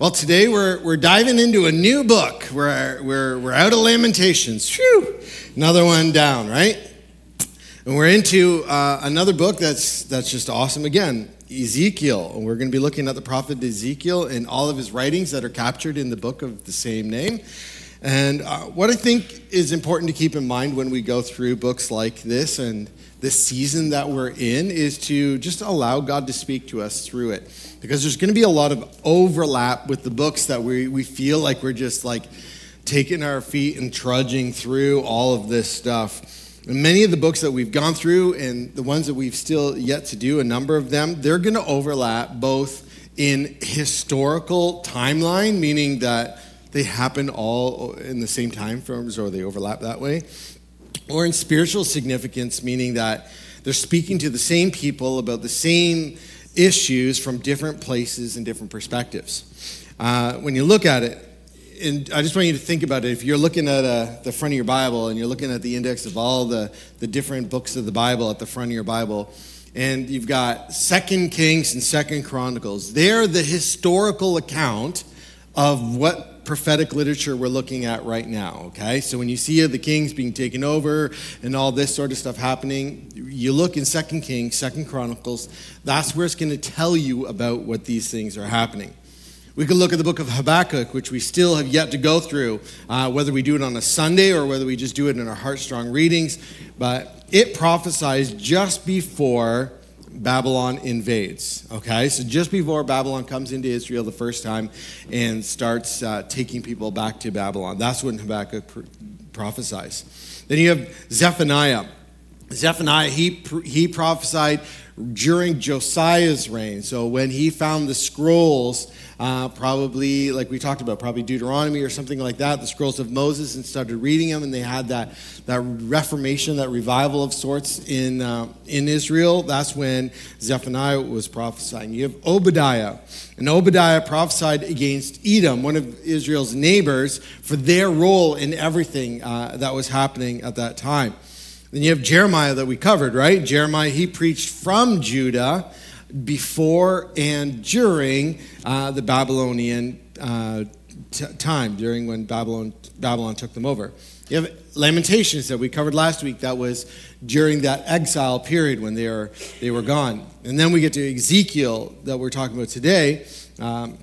Well, today we're diving into a new book. We're out of Lamentations. Phew! Another one down, right? And we're into another book that's just awesome. Again, Ezekiel. And we're going to be looking at the prophet Ezekiel and all of his writings that are captured in the book of the same name. And what I think is important to keep in mind when we go through books like this and this season that we're in is to just allow God to speak to us through it. Because there's going to be a lot of overlap with the books that we feel like we're just like taking our feet and trudging through all of this stuff. And many of the books that we've gone through and the ones that we've still yet to do, a number of them, they're going to overlap both in historical timeline, meaning that they happen all in the same time frames or they overlap that way, or in spiritual significance, meaning that they're speaking to the same people about the same issues from different places and different perspectives. When you look at it, and I just want you to think about it, if you're looking at the front of your Bible and you're looking at the index of all the different books of the Bible at the front of your Bible, and you've got 2 Kings and 2 Chronicles, they're the historical account of what prophetic literature we're looking at right now, okay? So when you see the kings being taken over and all this sort of stuff happening, you look in 2 Kings, 2 Chronicles, that's where it's going to tell you about what these things are happening. We could look at the book of Habakkuk, which we still have yet to go through, whether we do it on a Sunday or whether we just do it in our Heartstrong readings, but it prophesies just before Babylon invades, okay? So just before Babylon comes into Israel the first time and starts taking people back to Babylon. That's when Habakkuk prophesies. Then you have Zephaniah. Zephaniah, he prophesied during Josiah's reign. So when he found the scrolls, probably, like we talked about, probably Deuteronomy or something like that, the scrolls of Moses, and started reading them, and they had that reformation, that revival of sorts in Israel. That's when Zephaniah was prophesying. You have Obadiah, and Obadiah prophesied against Edom, one of Israel's neighbors, for their role in everything that was happening at that time. Then you have Jeremiah that we covered, right? Jeremiah, he preached from Judah before and during the Babylonian time, during when Babylon took them over. You have Lamentations that we covered last week. That was during that exile period when they were gone. And then we get to Ezekiel that we're talking about today. And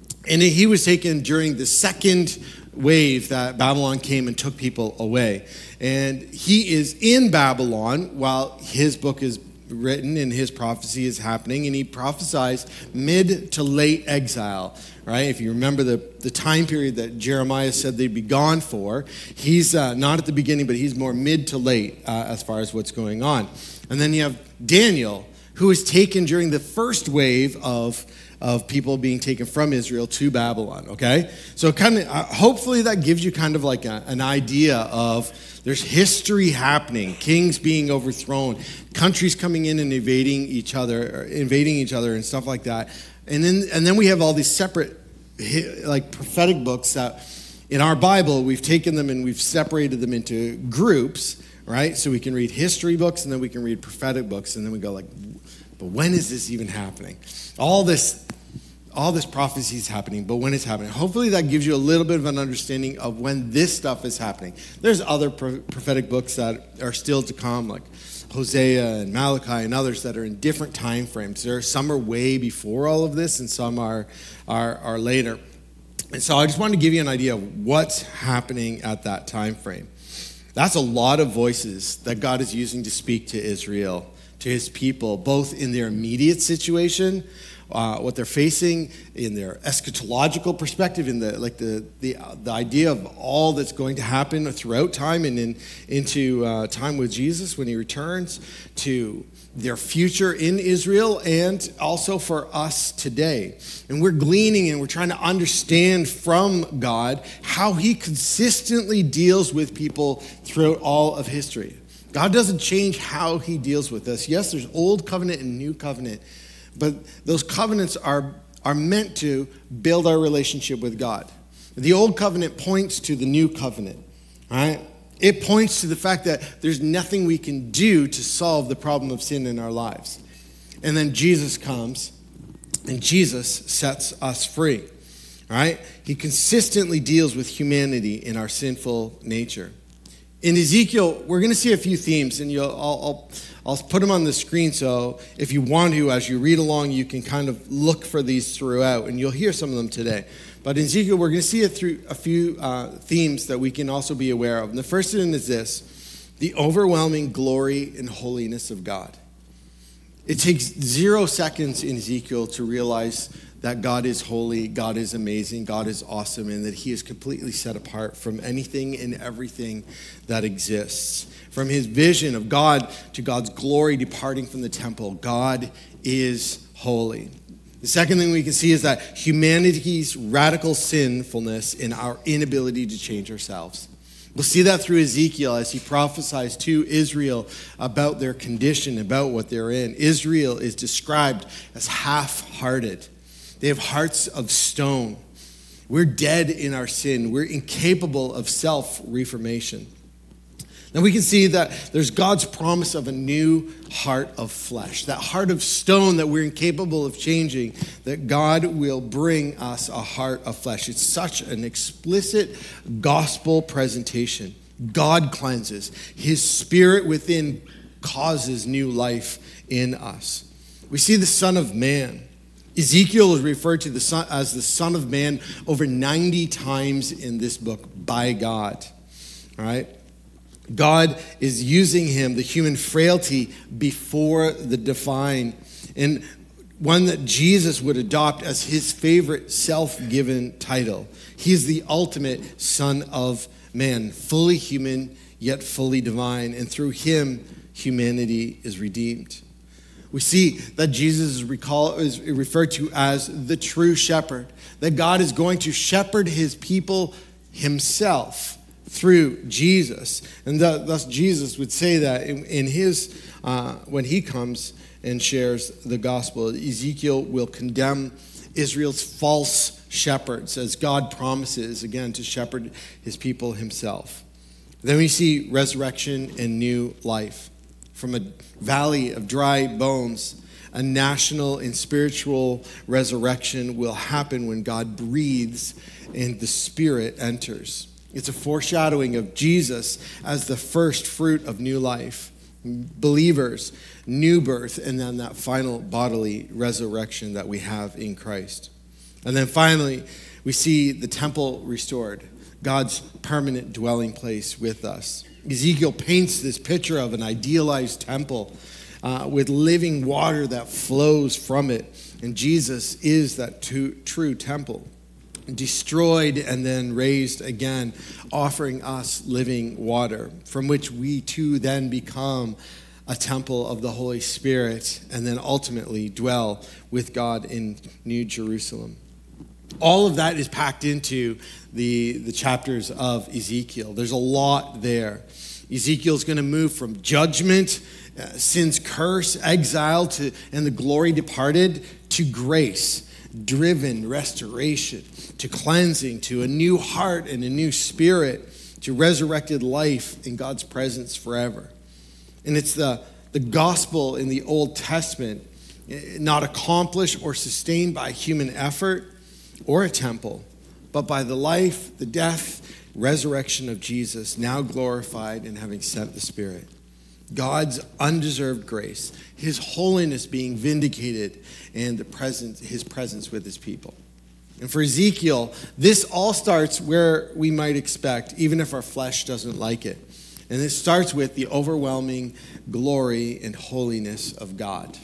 he was taken during the second wave that Babylon came and took people away. And he is in Babylon while his book is written and his prophecy is happening, and he prophesies mid to late exile, right? If you remember the time period that Jeremiah said they'd be gone for, he's not at the beginning, but he's more mid to late as far as what's going on. And then you have Daniel, who was taken during the first wave of people being taken from Israel to Babylon, okay? So kind of, hopefully that gives you kind of like an idea of there's history happening, kings being overthrown, countries coming in and invading each other and stuff like that. And then we have all these separate like prophetic books that in our Bible, we've taken them and we've separated them into groups, right? So we can read history books and then we can read prophetic books, and then we go like, but when is this even happening? All this prophecy is happening, but when it's happening. Hopefully that gives you a little bit of an understanding of when this stuff is happening. There's other prophetic books that are still to come, like Hosea and Malachi and others that are in different time frames. Some are way before all of this, and some are later. And so I just wanted to give you an idea of what's happening at that time frame. That's a lot of voices that God is using to speak to Israel, to his people, both in their immediate situation, what they're facing, in their eschatological perspective, in the idea of all that's going to happen throughout time and into time with Jesus when he returns, to their future in Israel, and also for us today. And we're gleaning and we're trying to understand from God how he consistently deals with people throughout all of history. God doesn't change how he deals with us. Yes, there's old covenant and new covenant, but those covenants are meant to build our relationship with God. The old covenant points to the new covenant, right? It points to the fact that there's nothing we can do to solve the problem of sin in our lives. And then Jesus comes, and Jesus sets us free. All right? He consistently deals with humanity in our sinful nature. In Ezekiel, we're going to see a few themes, and I'll put them on the screen, so if you want to, as you read along, you can kind of look for these throughout, and you'll hear some of them today. But in Ezekiel, we're going to see it through a few themes that we can also be aware of. And the first one is this: the overwhelming glory and holiness of God. It takes 0 seconds in Ezekiel to realize that God is holy, God is amazing, God is awesome, and that he is completely set apart from anything and everything that exists. From his vision of God to God's glory departing from the temple, God is holy. The second thing we can see is that humanity's radical sinfulness and our inability to change ourselves. We'll see that through Ezekiel as he prophesies to Israel about their condition, about what they're in. Israel is described as half-hearted. They have hearts of stone. We're dead in our sin. We're incapable of self-reformation. Now we can see that there's God's promise of a new heart of flesh, that heart of stone that we're incapable of changing, that God will bring us a heart of flesh. It's such an explicit gospel presentation. God cleanses. His spirit within causes new life in us. We see the Son of Man. Ezekiel is referred to as the Son of Man over 90 times in this book by God. All right? God is using him, the human frailty before the divine, and one that Jesus would adopt as his favorite self-given title. He is the ultimate Son of Man, fully human yet fully divine, and through him, humanity is redeemed. We see that Jesus is referred to as the true shepherd, that God is going to shepherd his people himself through Jesus. And thus Jesus would say that in his, when he comes and shares the gospel, Ezekiel will condemn Israel's false shepherds as God promises, again, to shepherd his people himself. Then we see resurrection and new life. From a valley of dry bones, a national and spiritual resurrection will happen when God breathes and the Spirit enters. It's a foreshadowing of Jesus as the first fruit of new life, believers, new birth, and then that final bodily resurrection that we have in Christ. And then finally, we see the temple restored, God's permanent dwelling place with us. Ezekiel paints this picture of an idealized temple with living water that flows from it. And Jesus is that true temple, destroyed and then raised again, offering us living water, from which we too then become a temple of the Holy Spirit and then ultimately dwell with God in New Jerusalem. All of that is packed into the chapters of Ezekiel. There's a lot there. Ezekiel's going to move from judgment, sin's curse, exile, and the glory departed, to grace, driven restoration, to cleansing, to a new heart and a new spirit, to resurrected life in God's presence forever. And it's the gospel in the Old Testament, not accomplished or sustained by human effort or a temple, but by the life, the death, resurrection of Jesus, now glorified and having sent the Spirit. God's undeserved grace, his holiness being vindicated, and his presence with his people. And for Ezekiel, this all starts where we might expect, even if our flesh doesn't like it. And it starts with the overwhelming glory and holiness of God.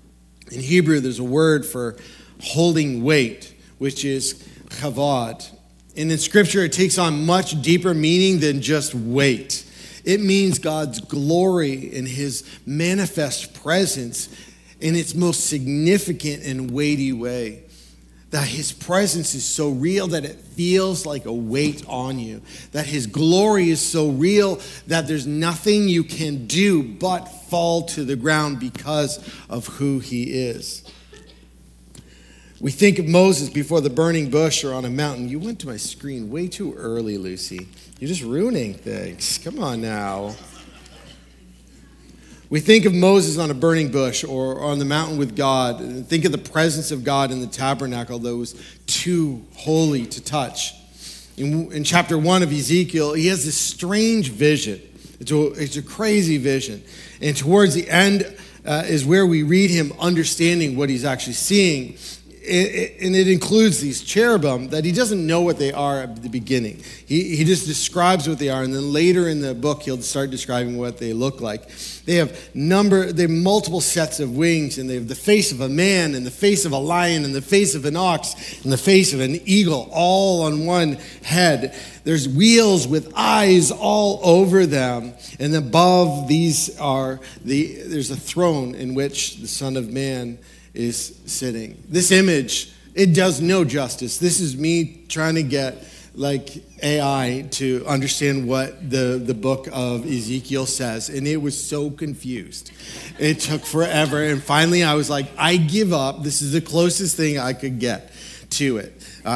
In Hebrew, there's a word for holding weight, which is kavod. And in Scripture, it takes on much deeper meaning than just weight. It means God's glory in his manifest presence in its most significant and weighty way. That his presence is so real that it feels like a weight on you. That his glory is so real that there's nothing you can do but fall to the ground because of who he is. We think of Moses before the burning bush or on a mountain. You went to my screen way too early, Lucy. You're just ruining things. Come on now. We think of Moses on a burning bush or on the mountain with God, and think of the presence of God in the tabernacle that was too holy to touch. In chapter 1 of Ezekiel, he has this strange vision. It's a crazy vision. And towards the end is where we read him understanding what he's actually seeing. And it includes these cherubim that he doesn't know what they are at the beginning. He just describes what they are, and then later in the book he'll start describing what they look like. They have multiple sets of wings, and they have the face of a man, and the face of a lion, and the face of an ox, and the face of an eagle, all on one head. There's wheels with eyes all over them, and above these there's a throne in which the Son of Man is sitting. This image, it does no justice. This is me trying to get AI to understand what the book of Ezekiel says, and it was so confused. It took forever, and finally I was like, I give up. This is the closest thing I could get to it.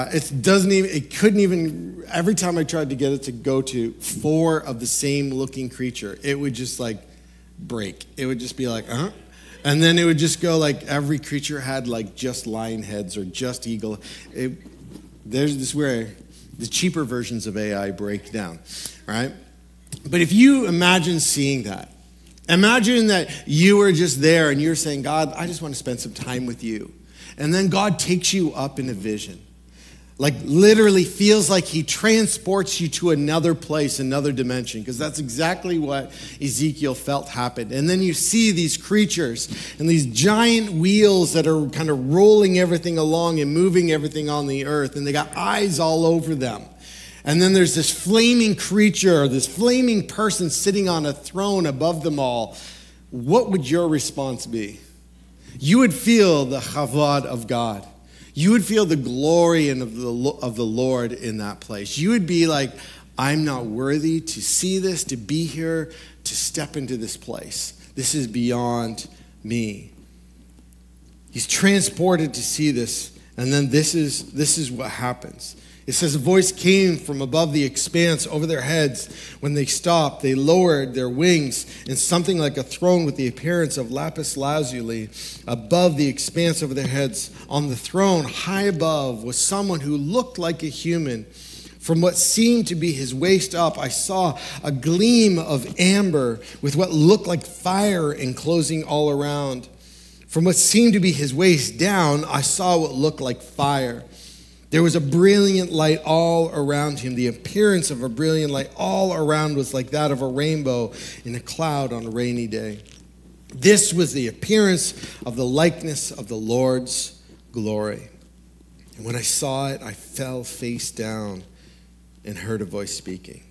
It couldn't even, every time I tried to get it to go to 4 of the same looking creature, it would just break. It would just be like, and then it would just go every creature had just lion heads or just eagle. There's this where the cheaper versions of AI break down, right? But if you imagine seeing that, imagine that you were just there and you're saying, God, I just want to spend some time with you. And then God takes you up in a vision. Literally feels like he transports you to another place, another dimension, because that's exactly what Ezekiel felt happened. And then you see these creatures and these giant wheels that are kind of rolling everything along and moving everything on the earth, and they got eyes all over them. And then there's this flaming creature, this flaming person sitting on a throne above them all. What would your response be? You would feel the chavod of God. You would feel the glory of the Lord in that place. You would be like, I'm not worthy to see this, to be here, to step into this place. This is beyond me. He's transported to see this, and then this is what happens. It says a voice came from above the expanse over their heads. When they stopped, they lowered their wings, and something like a throne with the appearance of lapis lazuli above the expanse over their heads. On the throne, high above, was someone who looked like a human. From what seemed to be his waist up, I saw a gleam of amber with what looked like fire enclosing all around. From what seemed to be his waist down, I saw what looked like fire. There was a brilliant light all around him. The appearance of a brilliant light all around was like that of a rainbow in a cloud on a rainy day. This was the appearance of the likeness of the Lord's glory. And when I saw it, I fell face down and heard a voice speaking.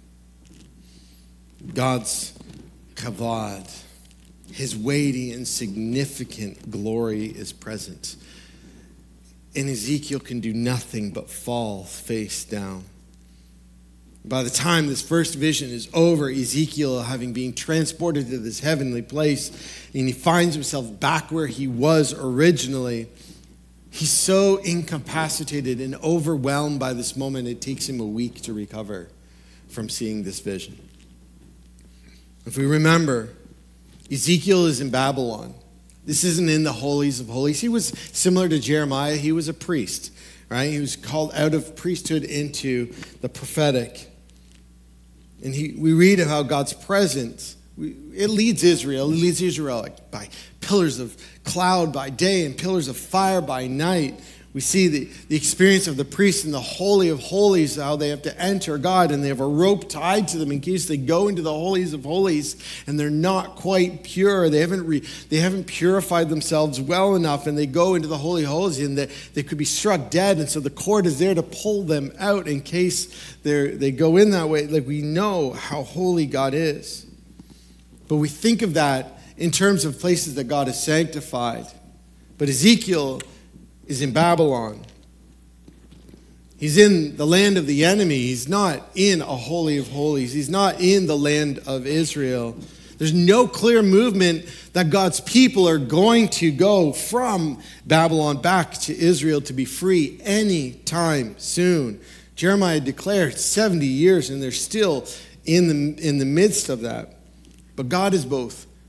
God's kavod, his weighty and significant glory is present. And Ezekiel can do nothing but fall face down. By the time this first vision is over, Ezekiel, having been transported to this heavenly place, and he finds himself back where he was originally, he's so incapacitated and overwhelmed by this moment, it takes him a week to recover from seeing this vision. If we remember, Ezekiel is in Babylon. This isn't in the holies of holies. He was similar to Jeremiah. He was a priest, right? He was called out of priesthood into the prophetic. And we read of how God's presence, it leads Israel. It leads Israel by pillars of cloud by day and pillars of fire by night. We see the experience of the priests in the Holy of Holies, how they have to enter God, and they have a rope tied to them in case they go into the Holies of Holies and they're not quite pure. They haven't purified themselves well enough, and they go into the Holy of Holies, and they could be struck dead. And so the cord is there to pull them out in case they go in that way. We know how holy God is. But we think of that in terms of places that God has sanctified. But Ezekiel is in Babylon. He's in the land of the enemy. He's not in a holy of holies. He's not in the land of Israel. There's no clear movement that God's people are going to go from Babylon back to Israel to be free anytime soon. Jeremiah declared 70 years, and they're still in the midst of that. But God is both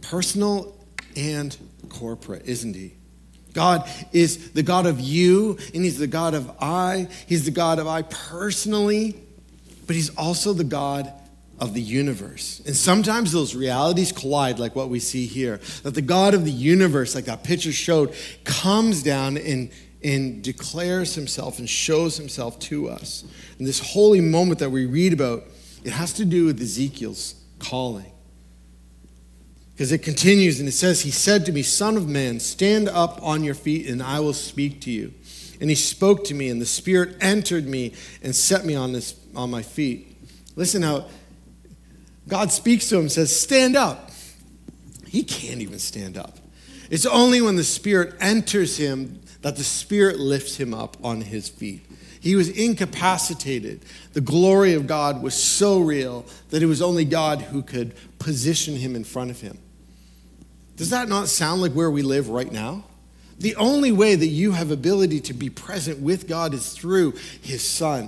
personal and corporate, isn't he? God is the God of you, and he's the God of I. He's the God of I personally, but he's also the God of the universe. And sometimes those realities collide, like what we see here, that the God of the universe, like that picture showed, comes down and declares himself and shows himself to us. And this holy moment that we read about, it has to do with Ezekiel's calling. Because it continues and it says, he said to me, Son of man, stand up on your feet and I will speak to you. And he spoke to me and the Spirit entered me and set me on my feet. Listen how God speaks to him and says, stand up. He can't even stand up. It's only when the Spirit enters him that the Spirit lifts him up on his feet. He was incapacitated. The glory of God was so real that it was only God who could position him in front of him. Does that not sound like where we live right now? The only way that you have ability to be present with God is through his Son.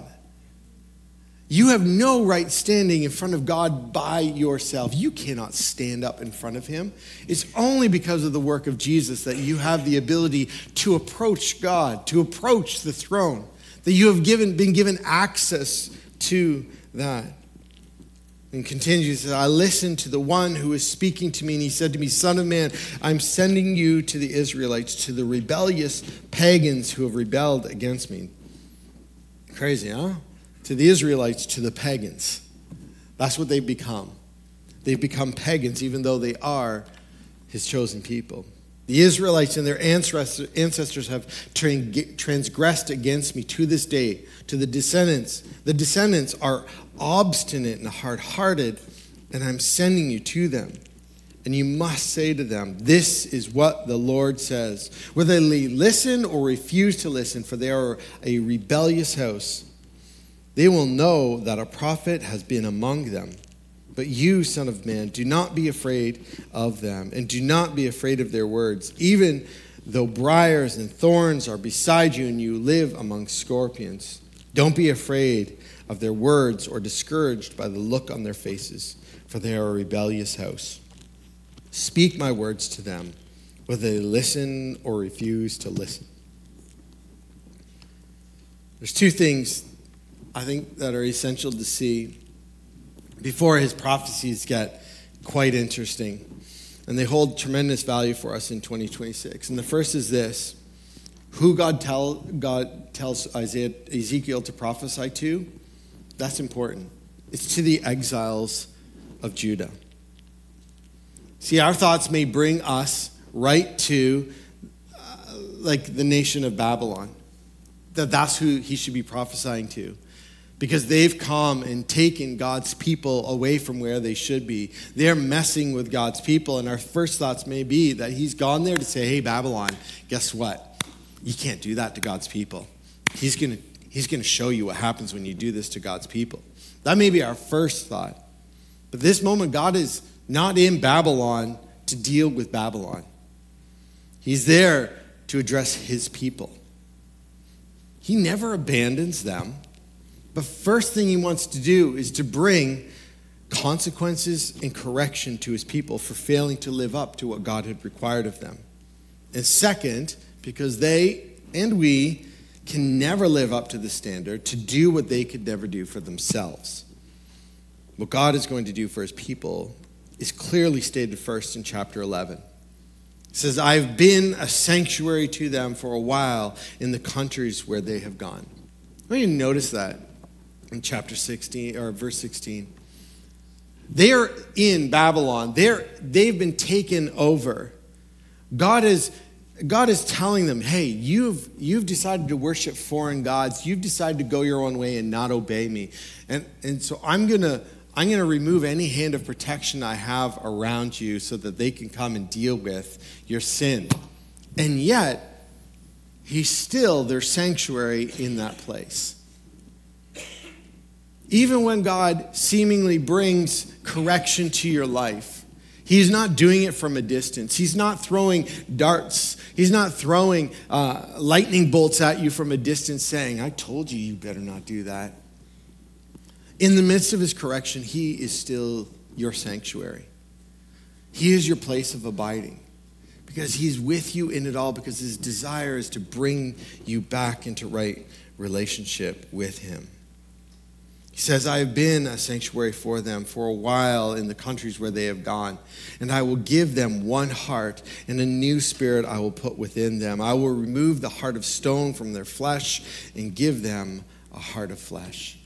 You have no right standing in front of God by yourself. You cannot stand up in front of him. It's only because of the work of Jesus that you have the ability to approach God, to approach the throne, that you have been given access to that. And continues, he says, I listened to the one who was speaking to me, and he said to me, Son of man, I'm sending you to the Israelites, to the rebellious pagans who have rebelled against me. Crazy, huh? To the Israelites, to the pagans. That's what they've become. They've become pagans, even though they are his chosen people. The Israelites and their ancestors have transgressed against me to this day, to the descendants. The descendants are obstinate and hard-hearted, and I'm sending you to them. And you must say to them, this is what the Lord says. Whether they listen or refuse to listen, for they are a rebellious house, they will know that a prophet has been among them. But you, Son of man, do not be afraid of them, and do not be afraid of their words, even though briars and thorns are beside you and you live among scorpions. Don't be afraid of their words or discouraged by the look on their faces, for they are a rebellious house. Speak my words to them, whether they listen or refuse to listen. There's two things I think that are essential to see before his prophecies get quite interesting. And they hold tremendous value for us in 2026. And the first is this: who God tells Ezekiel to prophesy to, that's important. It's to the exiles of Judah. See, our thoughts may bring us right to like the nation of Babylon. That's who he should be prophesying to. Because they've come and taken God's people away from where they should be. They're messing with God's people. And our first thoughts may be that he's gone there to say, hey, Babylon, guess what? You can't do that to God's people. He's going to show you what happens when you do this to God's people. That may be our first thought. But this moment, God is not in Babylon to deal with Babylon. He's there to address his people. He never abandons them. But first thing he wants to do is to bring consequences and correction to his people for failing to live up to what God had required of them. And second, because they and we can never live up to the standard to do what they could never do for themselves. What God is going to do for his people is clearly stated first in chapter 11. It says, I've been a sanctuary to them for a while in the countries where they have gone. I want you to notice that. In chapter 16 or verse 16, they're in Babylon. They've been taken over. God is telling them, hey, you've decided to worship foreign gods. You've decided to go your own way and not obey me. And so I'm gonna remove any hand of protection I have around you so that they can come and deal with your sin. And yet, he's still their sanctuary in that place. Even when God seemingly brings correction to your life, he's not doing it from a distance. He's not throwing darts. He's not throwing lightning bolts at you from a distance saying, I told you better not do that. In the midst of his correction, he is still your sanctuary. He is your place of abiding because he's with you in it all, because his desire is to bring you back into right relationship with him. He says, I have been a sanctuary for them for a while in the countries where they have gone, and I will give them one heart, and a new spirit I will put within them. I will remove the heart of stone from their flesh and give them a heart of flesh.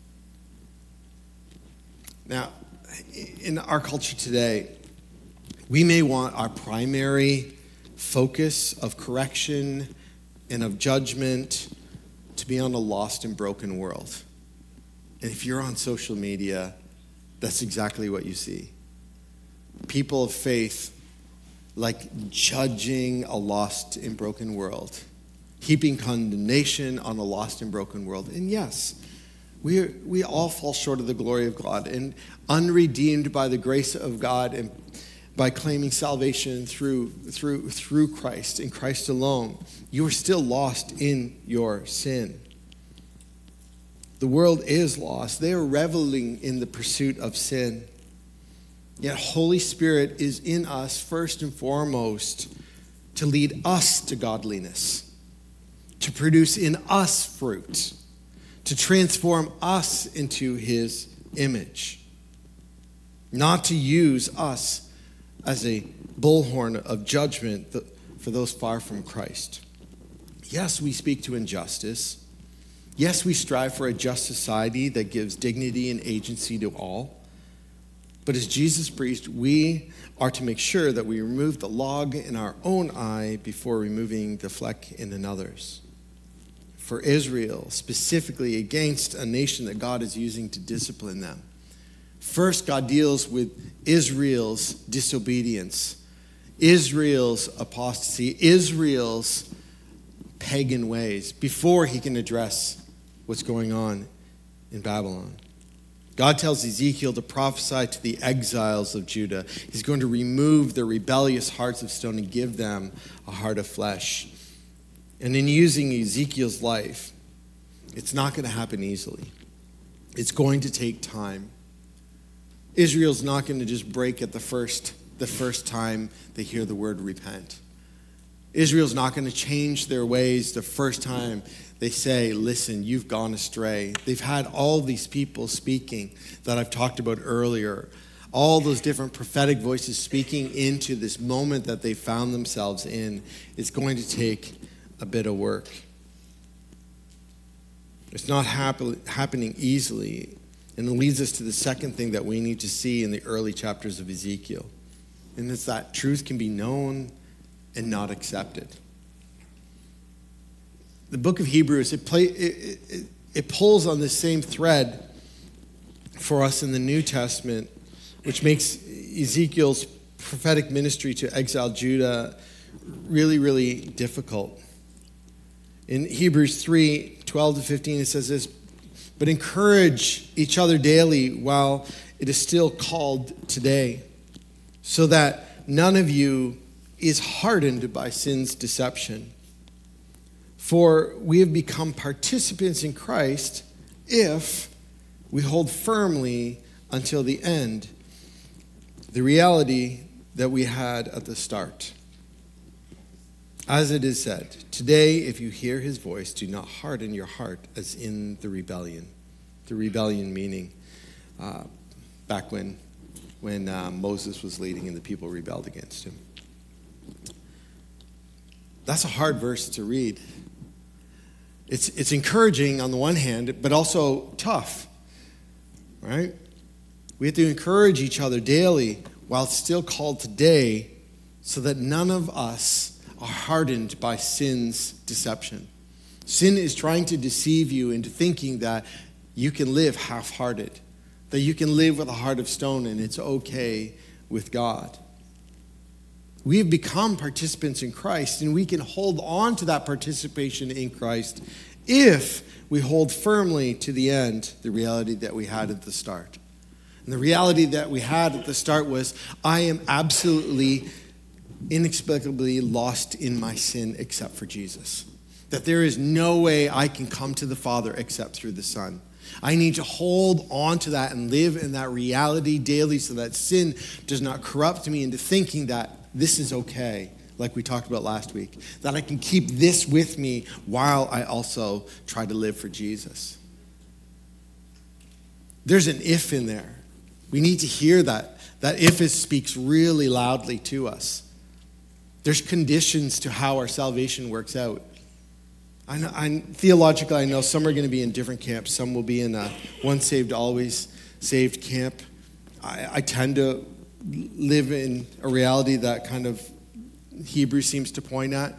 Now, in our culture today, we may want our primary focus of correction and of judgment to be on a lost and broken world. And if you're on social media, that's exactly what you see. People of faith, like judging a lost and broken world, heaping condemnation on a lost and broken world. And yes, we all fall short of the glory of God, and unredeemed by the grace of God and by claiming salvation through Christ, in Christ alone, you are still lost in your sin. The world is lost. They are reveling in the pursuit of sin. Yet Holy Spirit is in us first and foremost to lead us to godliness, to produce in us fruit, to transform us into his image, not to use us as a bullhorn of judgment for those far from Christ. Yes, we speak to injustice. Yes, we strive for a just society that gives dignity and agency to all. But as Jesus preached, we are to make sure that we remove the log in our own eye before removing the fleck in another's. For Israel, specifically against a nation that God is using to discipline them. First, God deals with Israel's disobedience, Israel's apostasy, Israel's pagan ways, before he can address what's going on in Babylon. God tells Ezekiel to prophesy to the exiles of Judah. He's going to remove their rebellious hearts of stone and give them a heart of flesh. And in using Ezekiel's life, it's not going to happen easily. It's going to take time. Israel's not going to just break at the first time they hear the word repent. Israel's not going to change their ways the first time they say, listen, you've gone astray. They've had all these people speaking that I've talked about earlier, all those different prophetic voices speaking into this moment that they found themselves in. It's going to take a bit of work. It's not happening easily. And it leads us to the second thing that we need to see in the early chapters of Ezekiel. And it's that truth can be known and not accepted. The book of Hebrews, it pulls on this same thread for us in the New Testament, which makes Ezekiel's prophetic ministry to exiled Judah really, really difficult. In Hebrews 3:12-15, it says this, but encourage each other daily while it is still called today, so that none of you is hardened by sin's deception. For we have become participants in Christ if we hold firmly until the end the reality that we had at the start. As it is said, today if you hear his voice, do not harden your heart as in the rebellion. The rebellion meaning back when Moses was leading and the people rebelled against him. That's a hard verse to read. It's encouraging on the one hand, but also tough, right? We have to encourage each other daily while it's still called today so that none of us are hardened by sin's deception. Sin is trying to deceive you into thinking that you can live half-hearted, that you can live with a heart of stone and it's okay with God. We have become participants in Christ, and we can hold on to that participation in Christ if we hold firmly to the end the reality that we had at the start. And the reality that we had at the start was, I am absolutely, inexplicably lost in my sin except for Jesus. that there is no way I can come to the Father except through the Son. I need to hold on to that and live in that reality daily so that sin does not corrupt me into thinking that this is okay, like we talked about last week, that I can keep this with me while I also try to live for Jesus. There's an if in there. We need to hear that. That if it speaks really loudly to us. There's conditions to how our salvation works out. Theologically, I know some are going to be in different camps. Some will be in a once saved, always saved camp. I tend to live in a reality that kind of Hebrews seems to point at.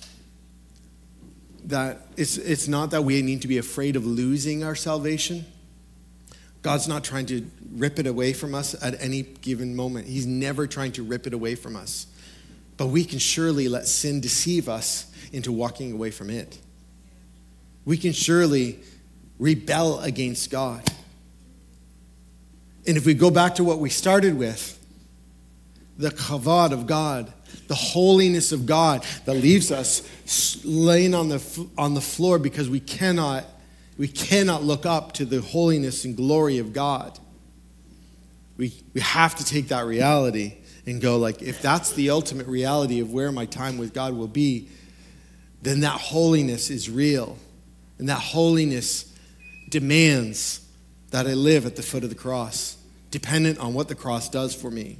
That it's not that we need to be afraid of losing our salvation. God's not trying to rip it away from us at any given moment. He's never trying to rip it away from us. But we can surely let sin deceive us into walking away from it. We can surely rebel against God. And if we go back to what we started with, the kavod of God, the holiness of God that leaves us laying on the floor because we cannot look up to the holiness and glory of God. We have to take that reality and go like, if that's the ultimate reality of where my time with God will be, then that holiness is real. And that holiness demands that I live at the foot of the cross, dependent on what the cross does for me.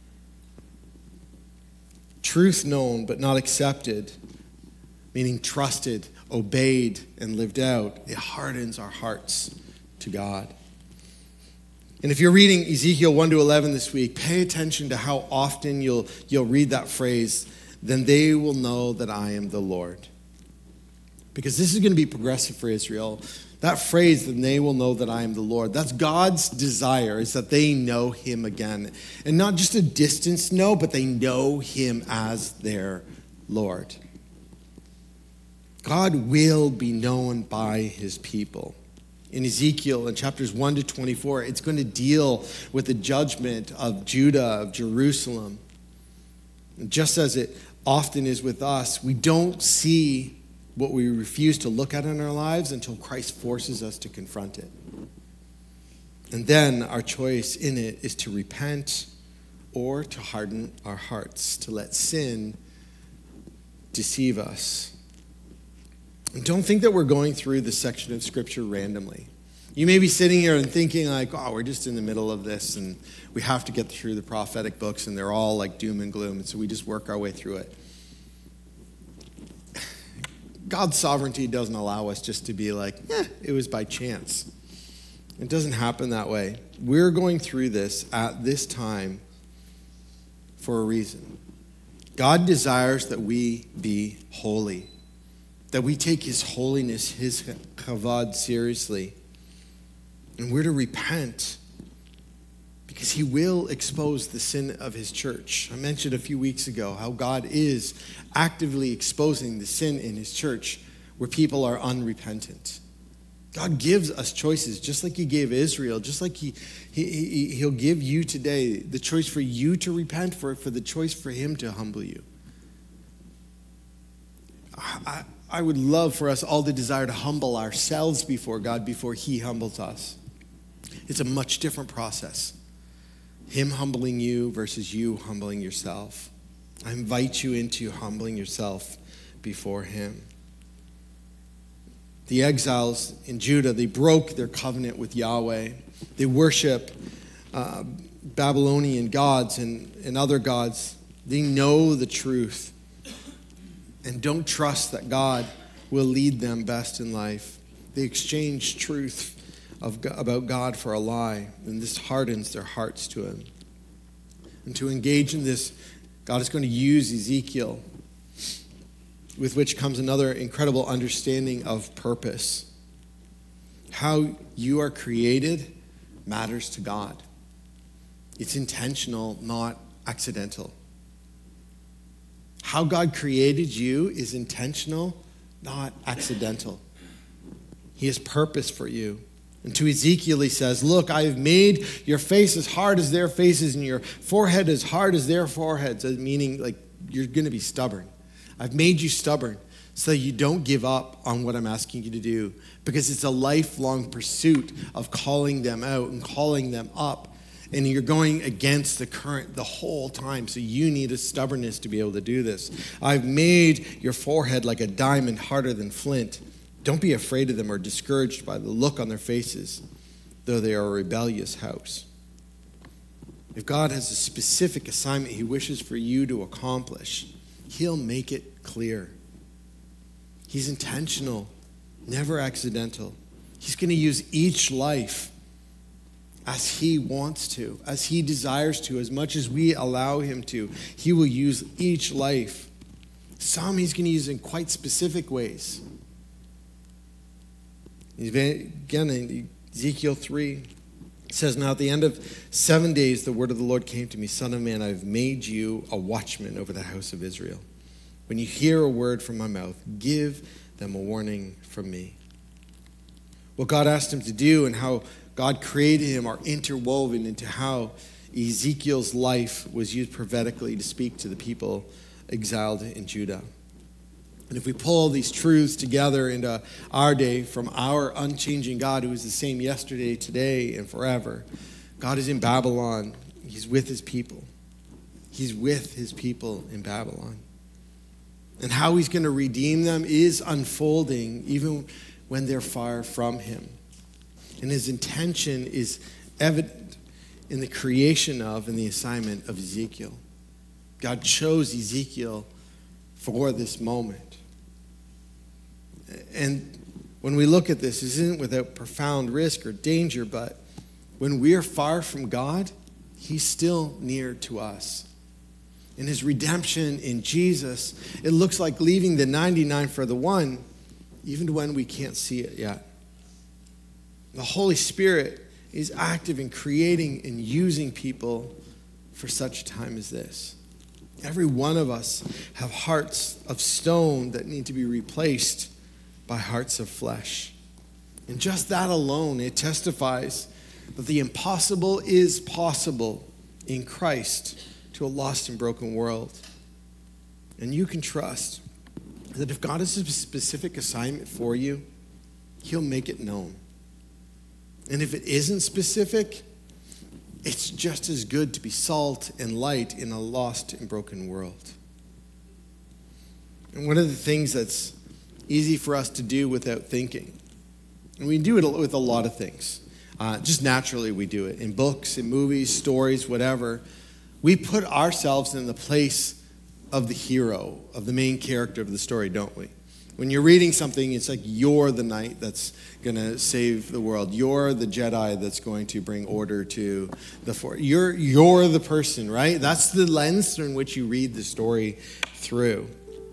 Truth known but not accepted, meaning trusted, obeyed, and lived out, it hardens our hearts to God. And if you're reading Ezekiel 1-11 this week, pay attention to how often you'll read that phrase, then they will know that I am the Lord. Because this is going to be progressive for Israel. That phrase, then they will know that I am the Lord, that's God's desire, is that they know him again. And not just a distance know, but they know him as their Lord. God will be known by his people. In Ezekiel, in chapters 1-24, it's going to deal with the judgment of Judah, of Jerusalem. And just as it often is with us, we don't see what we refuse to look at in our lives until Christ forces us to confront it. And then our choice in it is to repent or to harden our hearts, to let sin deceive us. And don't think that we're going through this section of Scripture randomly. You may be sitting here and thinking like, oh, we're just in the middle of this and we have to get through the prophetic books and they're all like doom and gloom, and so we just work our way through it. God's sovereignty doesn't allow us just to be like, it was by chance. It doesn't happen that way. We're going through this at this time for a reason. God desires that we be holy, that we take his holiness, his kavod seriously. And we're to repent because he will expose the sin of his church. I mentioned a few weeks ago how God is actively exposing the sin in his church where people are unrepentant. God gives us choices just like he gave Israel, just like he'll give you today the choice for you to repent, for the choice for him to humble you. I would love for us all to desire to humble ourselves before God before he humbles us. It's a much different process. Him humbling you versus you humbling yourself. I invite you into humbling yourself before him. The exiles in Judah, they broke their covenant with Yahweh. They worship Babylonian gods and other gods. They know the truth and don't trust that God will lead them best in life. They exchange truth about God for a lie, and this hardens their hearts to him. And to engage in this, God is going to use Ezekiel, with which comes another incredible understanding of purpose. How you are created matters to God. It's intentional, not accidental. How God created you is intentional, not accidental. He has purpose for you. And to Ezekiel, he says, look, I have made your face as hard as their faces and your forehead as hard as their foreheads, meaning like you're going to be stubborn. I've made you stubborn so that you don't give up on what I'm asking you to do, because it's a lifelong pursuit of calling them out and calling them up. And you're going against the current the whole time. So you need a stubbornness to be able to do this. I've made your forehead like a diamond, harder than flint. Don't be afraid of them or discouraged by the look on their faces, though they are a rebellious house. If God has a specific assignment he wishes for you to accomplish, he'll make it clear. He's intentional, never accidental. He's going to use each life as he wants to, as he desires to, as much as we allow him to. He will use each life. Some he's going to use in quite specific ways. Again, in Ezekiel 3, it says, "Now at the end of 7 days, the word of the Lord came to me, Son of man, I've made you a watchman over the house of Israel. When you hear a word from my mouth, give them a warning from me." What God asked him to do and how God created him are interwoven into how Ezekiel's life was used prophetically to speak to the people exiled in Judah. And if we pull these truths together into our day from our unchanging God, who is the same yesterday, today, and forever, God is in Babylon. He's with his people. He's with his people in Babylon. And how he's going to redeem them is unfolding even when they're far from him. And his intention is evident in the creation of and the assignment of Ezekiel. God chose Ezekiel for this moment. And when we look at this, it isn't without profound risk or danger, but when we're far from God, he's still near to us. In his redemption in Jesus, it looks like leaving the 99 for the one, even when we can't see it yet. The Holy Spirit is active in creating and using people for such a time as this. Every one of us have hearts of stone that need to be replaced by hearts of flesh. And just that alone, it testifies that the impossible is possible in Christ to a lost and broken world. And you can trust that if God has a specific assignment for you, he'll make it known. And if it isn't specific, it's just as good to be salt and light in a lost and broken world. And one of the things that's easy for us to do without thinking, and we do it with a lot of things, just naturally we do it, in books, in movies, stories, whatever. We put ourselves in the place of the hero, of the main character of the story, don't we? When you're reading something, it's like you're the knight that's going to save the world. You're the Jedi that's going to bring order to the Force. You're the person, right? That's the lens through which you read the story through.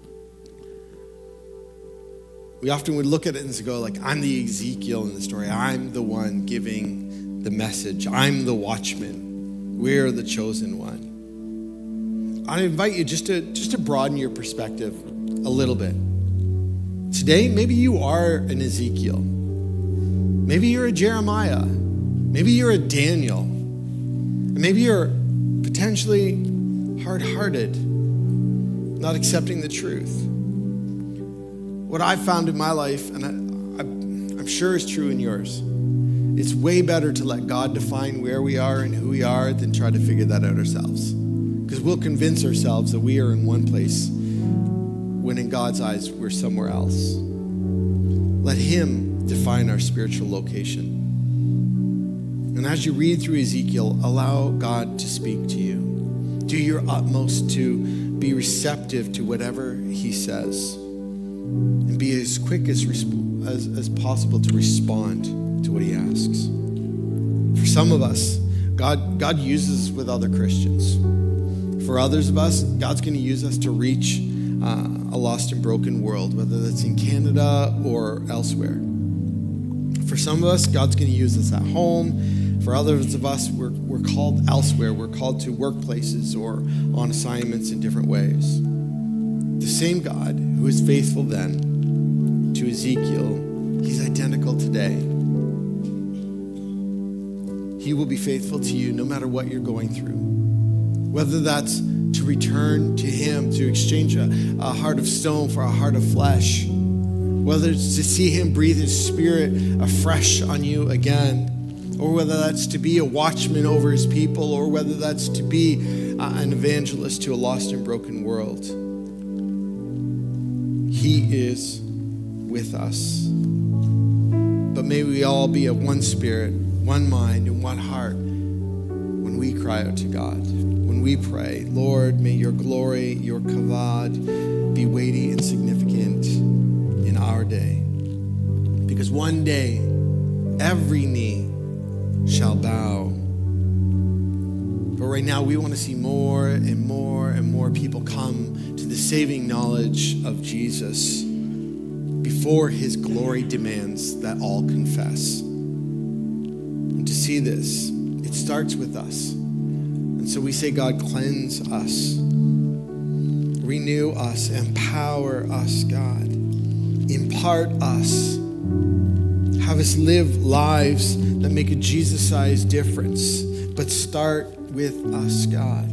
We often would look at it and go like, I'm the Ezekiel in the story. I'm the one giving the message. I'm the watchman. We're the chosen one. I invite you just to broaden your perspective a little bit. Today, maybe you are an Ezekiel. Maybe you're a Jeremiah. Maybe you're a Daniel. And maybe you're potentially hard-hearted, not accepting the truth. What I've found in my life, and I'm sure is true in yours, it's way better to let God define where we are and who we are than try to figure that out ourselves. Because we'll convince ourselves that we are in one place when in God's eyes we're somewhere else. Let him define our spiritual location. And as you read through Ezekiel, allow God to speak to you. Do your utmost to be receptive to whatever he says. And be as quick as possible to respond to what he asks. For some of us, God uses us with other Christians. For others of us, God's going to use us to reach a lost and broken world, whether that's in Canada or elsewhere. For some of us, God's going to use us at home. For others of us, we're called elsewhere. We're called to workplaces or on assignments in different ways. The same God who is faithful then to Ezekiel, he's identical today. He will be faithful to you no matter what you're going through. Whether that's to return to him, to exchange a heart of stone for a heart of flesh. Whether it's to see him breathe his spirit afresh on you again, or whether that's to be a watchman over his people, or whether that's to be an evangelist to a lost and broken world. He is with us. But may we all be of one spirit, one mind, and one heart when we cry out to God, when we pray, Lord, may your glory, your kavod be weighty and significant in our day. Because one day, every knee shall bow. But right now, we want to see more and more and more people come to the saving knowledge of Jesus before his glory demands that all confess. And to see this, it starts with us. And so we say, God, cleanse us, renew us, empower us, God, impart us, have us live lives that make a Jesus-sized difference, but start with us, God.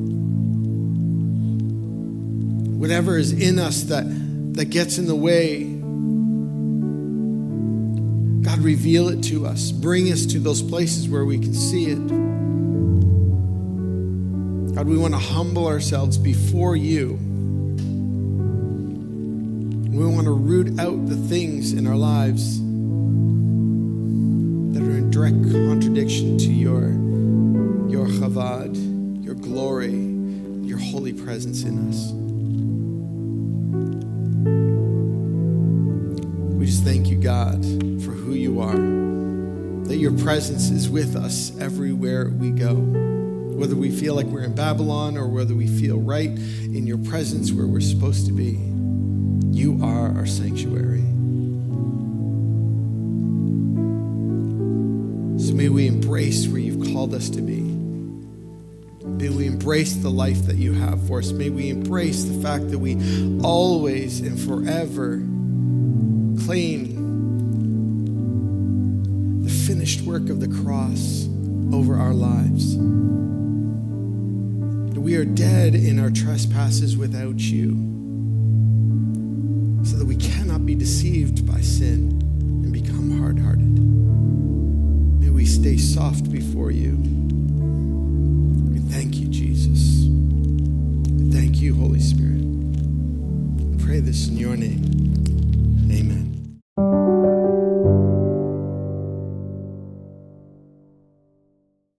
Whatever is in us that gets in the way, God, reveal it to us. Bring us to those places where we can see it. God, we want to humble ourselves before you. We want to root out the things in our lives that are in direct contradiction to your chavad, your glory, your holy presence in us. We just thank you, God, for who you are, that your presence is with us everywhere we go. Whether we feel like we're in Babylon or whether we feel right in your presence where we're supposed to be, you are our sanctuary. So may we embrace where you've called us to be. May we embrace the life that you have for us. May we embrace the fact that we always and forever claim the finished work of the cross over our lives. That we are dead in our trespasses without you, so that we cannot be deceived by sin and become hard-hearted. May we stay soft before you. We thank you, Jesus. We thank you, Holy Spirit. I pray this in your name. Amen.